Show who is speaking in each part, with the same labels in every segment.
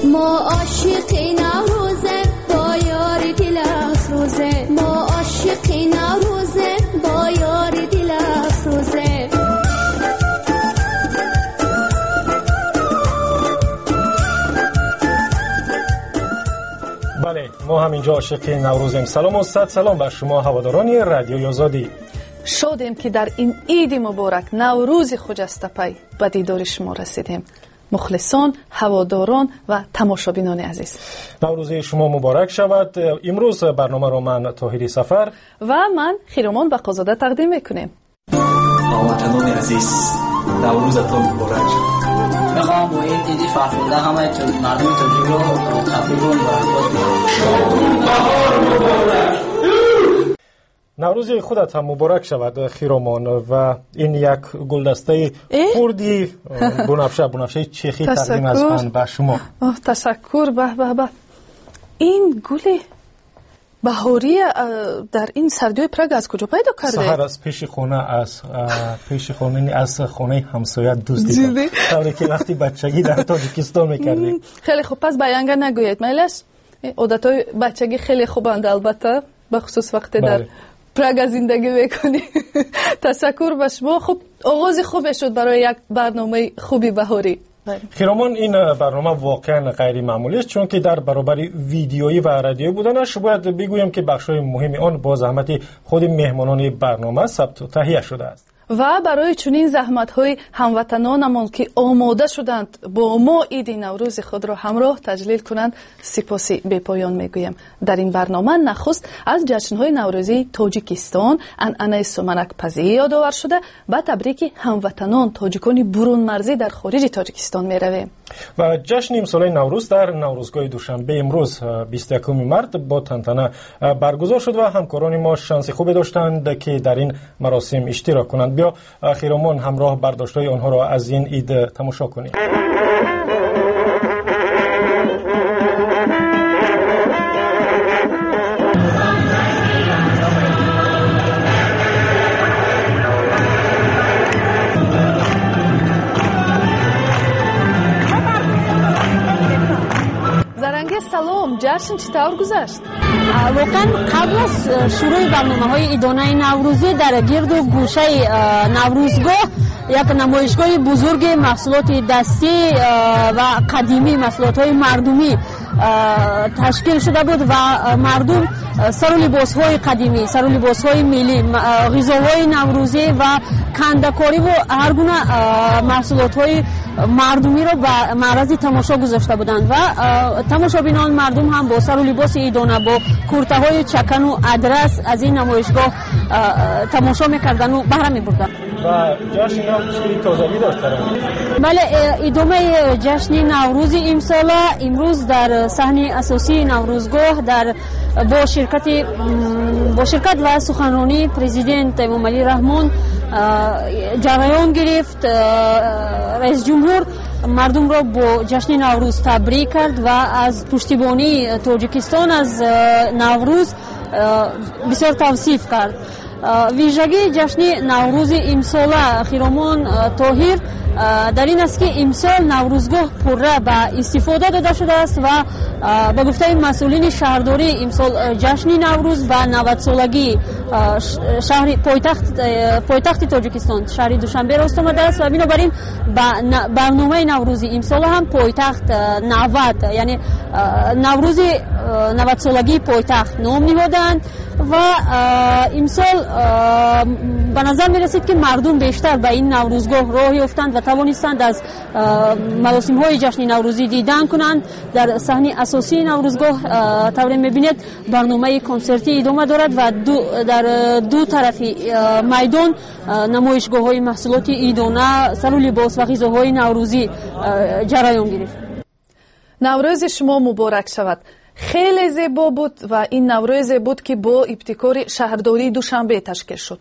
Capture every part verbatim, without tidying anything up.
Speaker 1: ما عاشق نوروزه با یار دل افروزه ما عاشق نوروزه با یار دل افروزه.
Speaker 2: بله ما هم اینجا عاشق نوروزیم. سلام و صد سلام بر شما هواداران رادیوی آزادی.
Speaker 3: شادیم که در این عید مبارک نوروز خجسته به دیدار شما رسیدیم. مخلصان، هواداران و تماشابینان عزیز،
Speaker 2: نوروز شما مبارک شود. امروز برنامه رو من طاهری سفر
Speaker 3: و من خیرمان بقازاده تقدیم میکنیم.
Speaker 4: هموطنان عزیز، نوروزتان مبارک.
Speaker 5: میخوام با این عید فرخنده همه مردم تاجیک رو تبریک و مبارکباد
Speaker 2: بدم. نوروز خودت هم مبارک شود خیرمان. و این یک گلدسته خوردی بنفشه بنفشه چیخی تقدیم از من به شما.
Speaker 3: تشکر. به به به این گل بهاری در این سردی پرگ از کجا پیدا کرده؟
Speaker 2: سحر از پیش خونه از پیش خونه از خونه همسایه دوست دیدم. طوری که وقتی بچگی در تاجیکستان میکردیم.
Speaker 3: خیلی خوب، پس بیانگر نگوید میلش. عادتهای بچگی خیلی خوبند البته، به خصوص وقتی در پرگ زندگی میکنی. تشکر به شما. خوب آغاز خوبی شد برای یک برنامه خوبی بهاری.
Speaker 2: خیرمان این برنامه واقعا غیر معمولی است، چون که در برابر ویدیویی و رادیویی بودنش باید بگویم که بخشای مهمی آن با زحمت خود مهمانان برنامه ثبت و تهیه شده است.
Speaker 3: و برای چنین زحمت‌های هموطنانمان که آماده شدند با ما عید نوروز خود را همراه تجلیل کنند سپاسی بی‌پایان میگویم. در این برنامه نخست از جشن‌های نوروزی تاجیکستان، عنعنه سومنک پزی یادآور شده و تبریک هموطنان تاجیکان برون مرزی در خارج تاجیکستان می‌رویم.
Speaker 2: و جشن امسال نوروز در نوروزگاه دوشنبه امروز بیست و یکم مارس با تنتنه برگزار شد و همکاران ما شانس خوبی داشتند که در این مراسم اشتراک کنند. بیا خیرمان همراه برداشت‌های آنها را از این عید تماشا کنیم.
Speaker 3: سلام، جشن چطور گذشت؟
Speaker 6: واقعا قبل از شروع برنامه‌های عیدانه نوروزی در گرد و گوشه نوروزگاه یک نمایشگاه بزرگ محصولات دستی و قدیمی، محصولات‌های مردمی تشکیل شده بود و مردم سر و لباس‌های قدیمی، سر و لباس‌های ملی، غذاهای نوروزی و کنده‌کاری و هر گونه محصولات‌های مردمی را به معرض تماشا گذاشته بودند و تماشابینان مردم هم با سر و لباس عیدانه با کرته‌های چکن و ادرس از این نمایشگاه تماشا می‌کردند و بهره می‌بردند.
Speaker 2: و جشن هم تازگی داشتند.
Speaker 6: بله، ادامه جشن نوروز امسال امروز در صحنه اساسی نوروزگاه در با شرکت با شرکت و سخنرانی پرزیدنت امام علی رحمان جریان گرفت. رئیس جمهور مردم را با جشن نوروز تبریک کرد و از پشتیبانی تاجیکستان از نوروز بسیار توصیف کرد. ویژگی جشن نوروز امسال خیرمان طاهر در این است که امسال نوروزگاه پره به استفاده داده شده است و به گفته مسئولین شهرداری امسال جشن نوروز و نود سالگی شهر پایتخت پایتخت تاجیکستان شهر دوشنبه راست آمده است و بنابراین برنامه نوروز امسال هم پایتخت نود، یعنی نوروز نود سالگی پایتخت نام نهادند و امسال به نظر می رسید که مردم بیشتر به این نوروزگاه راه یافتند و توانستند از مراسم های جشن نوروزی دیدن کنند. در صحنه اساسی نوروزگاه طوری می بینید برنامه کنسرتی ادامه دارد و دو در دو طرف میدان نمایشگاه های محصولات عیدانه، سر و لباس و غذاهای نوروزی جریان گرفت.
Speaker 3: نوروز شما مبارک شود. خیلی زیبا بود و این نوروز بود که با ابتکار شهرداری دوشنبه تشکیل شد.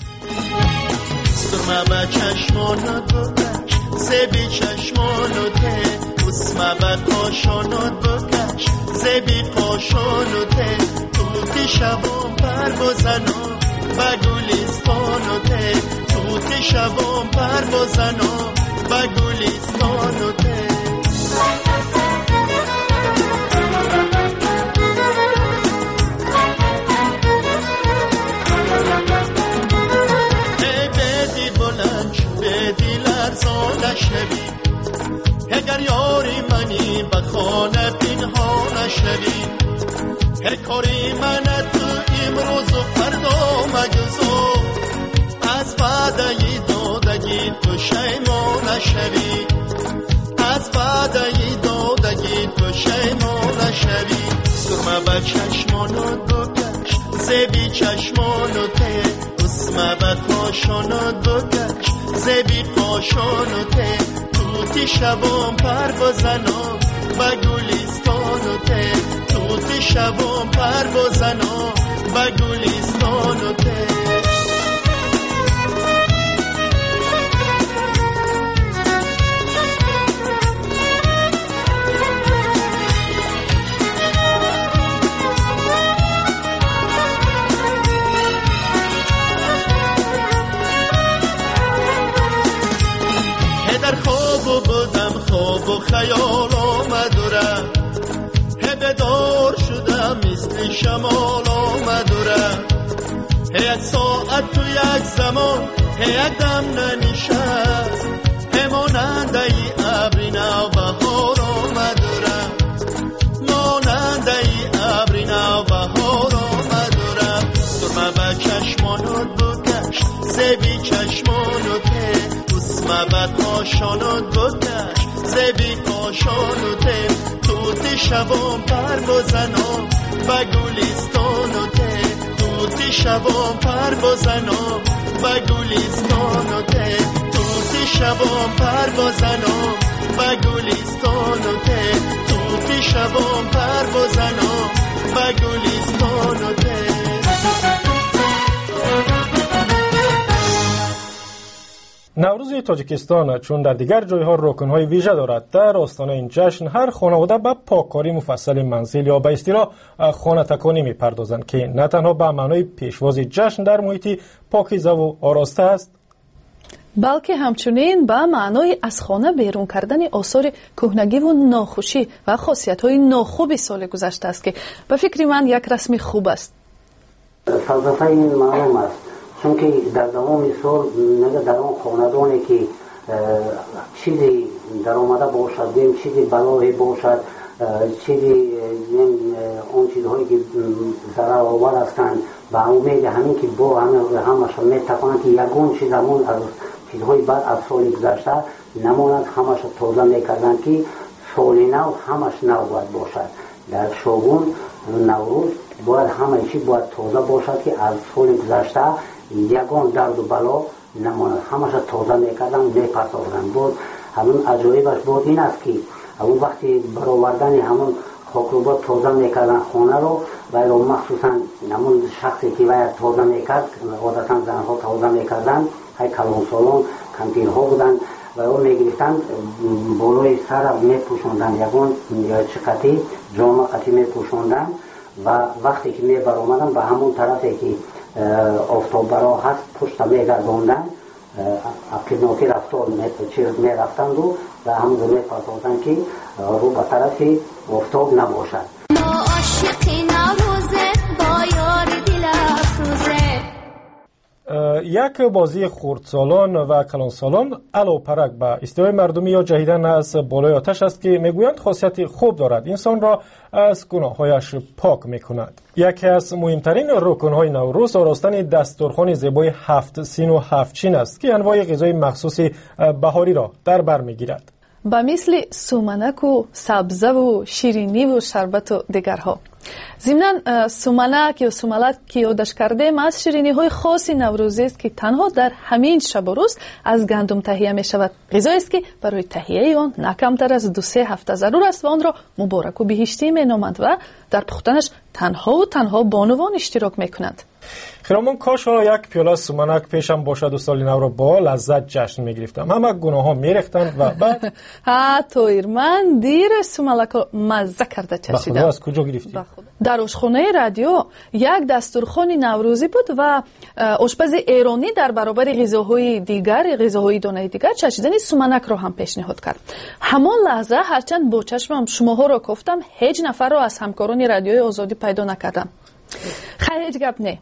Speaker 7: سرمه به چشمانت بکش، زبی چشمانته، اسمه به قاشانت بکش، زبی قاشانته، توتی شبان پر بزنا، به گلستانته، توتی شبان پر بزنا، به گلستانته. یاری منی به خانه پنهان نشوی هر کاری من تو امروز و فردا مگذار از وعده دادگی تو شیمان نشوی از وعده دادگی تو شیمان نشوی سرمه به چشمانت بکش زبی چشمانته اسمه به کاشانت بکش زبی کاشانته توتی شبام پر بزنم به گلستانته توتی شبام پر بزنم به گلستانته خواب و خیال آمدوره هی بدار شدم مثل شمال آمدوره هی یک ساعت تو یک زمان هی یک دم ننشست هی ماننده ای ابری نو بهار آمدوره ماننده ای ابری نو بهار آمدوره سرمه به چشمانت بکش زبی چشمانته اسمه به کاشانت بکش زبی کاشانته توتی شبام پر بزنم به گلستانته توتی شبام پر بزنم به گلستانته توتی شبام پر بزنم به گلستانته توتی شبام پر بزنم به گلستانته
Speaker 2: نوروز تاجیکستان چون در دیگر جایها رکن‌های ویژه دارد، در آستانه این جشن هر خانواده به پاککاری مفصل منزل یا به اصطلاح خانه تکانی می‌پردازند که نه تنها به معنای پیشواز جشن در محیطی پاکیزه و آراسته است،
Speaker 3: بلکه همچنین به معنای از خانه بیرون کردن آثار کهنگی و ناخوشی و خاصیت‌های ناخوبی سال گذشته است که به فکر من یک رسم خوب است.
Speaker 8: فلسفه این معلوم است، چون که در دوام سال نگه در اون خاندانی که چیزی در آمده باشد، چیزی بلایی باشد، چیزی اون چیزهایی که ضرر آور هستند، به امید همین که با همش میتوانند که یگون چیز همون از چیزهای بعد از سال گذشته نماند، همش تازه میکردند که سال نو همش نو باید باشد. در شگون نوروز باید همه چیز باید تازه باشد که از سال گذشته یگان درد و بلا نماند، همش تازه میکردن میپردازند. بود همون عجایبش بود این است که اون وقتی برآوردن همون خاکروبات تازه میکردن خانه رو و رو مخصوصا همون شخصی که باید تازه میکرد، عادتا زنها تازه میکردن، های کلون سالون کانتین ها بودن و اون میگرفتن بالای سر میپوشوندن، یگان یا چقتی جامعه قطعی میپوشوندن و وقتی که می برآمدن به همون طرفی که آفتاب برا هست پشت میگردوندن، قدناتی رفتار می رفتند و به همون رو می پردازند که رو به طرف آفتاب نباشد.
Speaker 1: ما عاشقی نوروزه با یار دل افروزه.
Speaker 2: یک بازی خردسالان و کلانسالان علاوه پرک به استیلای مردمی یا جهیدن از بالای آتش است که میگویند خاصیت خوب دارد، انسان را از گناهایش پاک میکند. یکی از مهمترین رکنهای نوروز آراستن دسترخوان زیبای هفت سین و هفت چین است که انواع غذای مخصوص بهاری را در بر میگیرد،
Speaker 3: به مثل سومنک و سبزه و شیرینی و شربت و دیگرها. ضمناً سومنک یا سوملک که یادش کردیم از شیرینی های خاصی نوروزی است که تنها در همین شب و روز از گندم تهیه می شود. غذایی است که برای تهیه آن نه کمتر از دو سه هفته ضرور است و آن را مبارک و بهشتی می نامند و در پختنش تنها و تنها بانوان اشتراک می کنند.
Speaker 2: خیرمان کاش یک پیاله سومنک پیشم باشد و سال نو را با لذت جشن می گرفتم. همه گناه ها می ریختند و بعد
Speaker 3: ها تویر من دیر سومنک مزه کرده چشیدم.
Speaker 2: بخدا از کجا گرفتی؟
Speaker 3: در آشخانه رادیو یک دسترخوان نوروزی بود و آشپز ایرانی در برابر غذاهای دیگر، غذاهای دانه دیگر چشیدن سومنک را هم پیشنهاد کرد. همان لحظه هرچند با چشمم شماها را گفتم، هیچ نفر را از همکاران رادیوی آزادی پیدا نکردم. خیر هیچ گپ نه.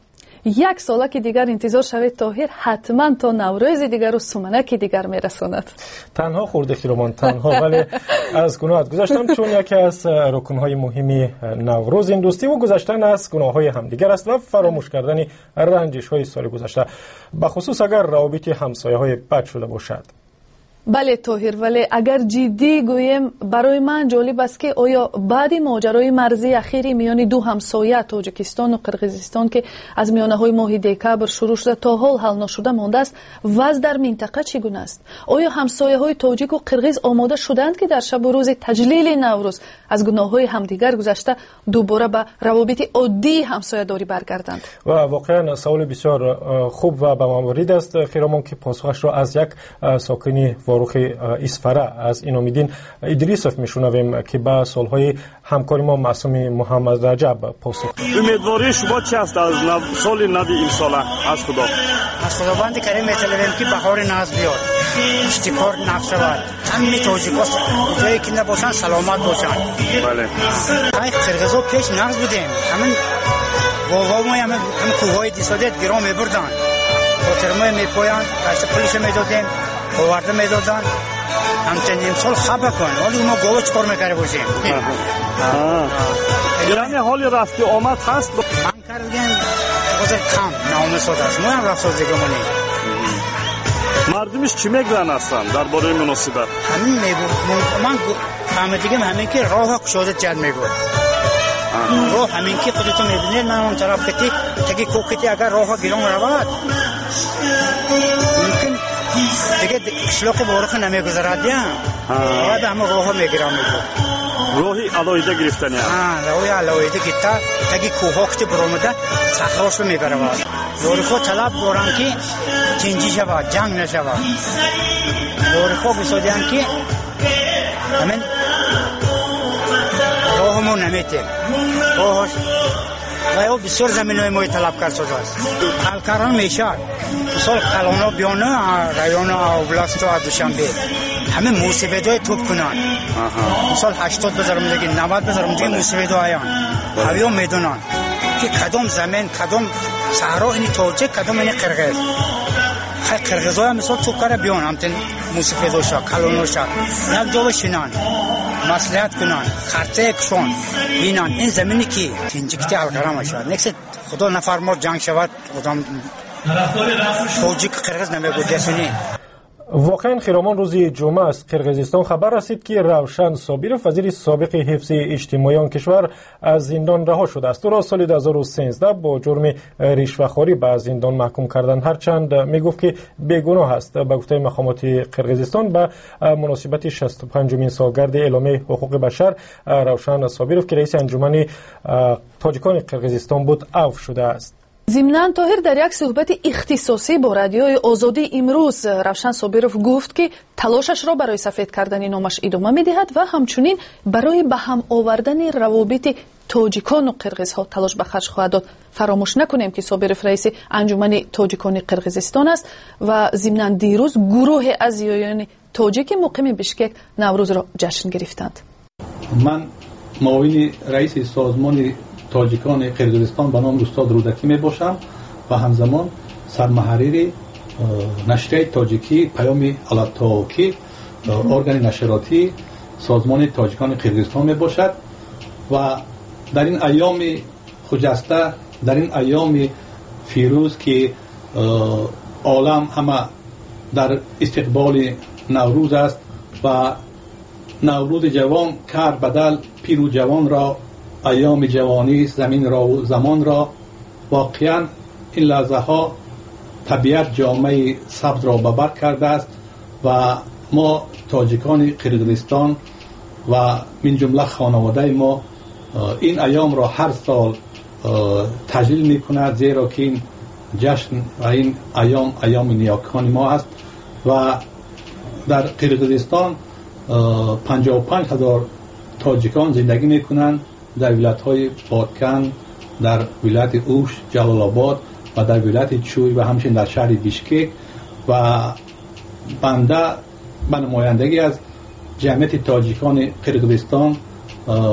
Speaker 3: یک ساله که دیگر انتظار شوید طاهر حتما تا نوروز دیگر و سومنک دیگر میرساند.
Speaker 2: تنها خورده خیرمان تنها، ولی از گناهات گذشتن، چون یکی از رکنهای مهمی نوروز این دوستی و گذشتن از گناههای همدیگر است و فراموش کردن رنجش های سال گذشته، بخصوص اگر روابط همسایه های بد شده باشد.
Speaker 3: بله طاهر، ولی اگر جدی گویم برای من جالب است که آیا بعد ماجرای مرزی اخیری میان دو همسایه تاجیکستان و قرقیزستان که از میانه های ماه دکبر شروع شده تا حال حل نشده مانده است، وضع در منطقه چگونه است؟ آیا همسایه های تاجیک و قرقیز آماده شدند که در شب و روز تجلیل نوروز از گناه های همدیگر گذشته دوباره به روابط عادی همسایه داری برگردند؟
Speaker 2: و واقعا سوال بسیار خوب و به موارد است خیرمان که پاسخش را از یک ساکنی فاروق اسفره از این امیدین ادریسوف میشنویم که با سالهای همکاری ما معصوم محمد رجب پاسخ.
Speaker 9: امیدواری شما چی است از سال نو این ساله؟ از خدا
Speaker 10: از خداوند کریم میطلبیم که بهار ناز بیاد، اشتکار نفس شود، همین تاجیکا جایی که نباشن سلامت باشن.
Speaker 9: بله
Speaker 10: ای قرقیزا پیش نقض بودیم، همین بابا ما همین کوههای دیسادت گرام میبردن، خاطر ما میپویان پیش پلیس میدادیم، آورده میدادن، همچنین امسال خبر کن، ولی ما گوه چکار میکرده باشیم.
Speaker 9: یعنی حالی رفت آمد هست؟
Speaker 10: من کردیم بازر کم نامه ساد است، ما هم رفت ساد دیگه منی.
Speaker 9: مردمش چی میگرن هستن در باره مناسبت؟
Speaker 10: همین میگو، من فهمیدیم همین که راه کشاده جد میگو. راه همین که خودتون میبینید، من اون طرف کتی تکی کوکتی اگر راه گیران رود ممکن دیگه اشلاق بارخ نمیگذارد یا باید همه راه میگیرم میگو.
Speaker 9: راهی علایده گرفتنی
Speaker 10: هم؟ راهی علایده گرفته تکی کوها کتی برامده صخراش رو میگره باید. دارخوا طلب دارن که چنجی شود، جنگ نشود. دارخوا بسادیم که همین راهمون نمیتیم، راهش و یا بسیار زمین های مای طلب کرد ساز است. حلکران میشد مثال قلانه بیانه رایان اوبلاست و دوشنبه همه موسیقی های توپ کنن، مثال هشتاد بذارم دیگه نود بذارم دیگه موسیقی های هایا میدونن که کدام زمین کدام صحرا اینی تاجیک کدام اینی قرقیز. خیلی قرقیز های مثال توپ کرده بیان همتن موسیقی دوشا قلانه شد یک جا بشینن مصلحت کنن، خرچه کشون بینن این زمینی که تنجیکتی حلقرم شد نکست خدا نفرمار جنگ شود خودم توجیک قرقیز نمیگو دیسونی.
Speaker 2: واقعا خیرامان روز جمعه است قرقیزستان خبر رسید که روشن صابرов وزیر سابق حفظ اجتماعی آن کشور از زندان رها شده است. او را سال دو هزار و سیزده با جرم رشوه‌خواری به زندان محکوم کردند، هرچند میگفت که بیگناه است. به گفته مقامات قرقیزستان به مناسبت شصت و پنجمین سالگرد اعلامیه حقوق بشر روشن صابرov که رئیس انجمن تاجیکان قرقیزستان بود عفو شده است.
Speaker 3: ضمناً طاهر در یک صحبت اختصاصی با رادیوی آزادی امروز روشن صابرov گفت که تلاشش را برای سفید کردن نامش ادامه می‌دهد و همچنین برای به هم آوردن روابط تاجیکان و قرقیزها تلاش به خرج خواهد داد. فراموش نکنیم که صابرov رئیس انجمن تاجیکان قرقیزستان است و ضمناً دیروز گروه از یایان تاجیک مقیم بشکک نوروز را جشن گرفتند.
Speaker 11: من معاون رئیس سازمان تاجیکان قرقیزستان به نام استاد رودکی می باشم و همزمان سرمحرر نشریه تاجیکی پیام الاتاکی ارگان نشراتی سازمان تاجیکان قرقیزستان می باشد و در این ایام خجسته، در این ایام فیروز که عالم همه در استقبال نوروز است و نوروز جوان کرد بدل پیر و جوان را، ایام جوانی زمین را و زمان را، واقعا این لحظه ها طبیعت جامعه سبز را ببر کرده است و ما تاجیکان قرقیزستان و من جمله خانواده ما این ایام را هر سال تجلیل می کند، زیرا که این جشن و این ایام ایام نیاکان ما است و در قرقیزستان پنجاه و پنج هزار تاجیکان زندگی می کنند در ولایت های بادکن، در ولایت اوش، جلال آباد و در ولایت چوی و همچنین در شهر بیشکک و بنده به نمایندگی از جمعیت تاجیکان قرقیزستان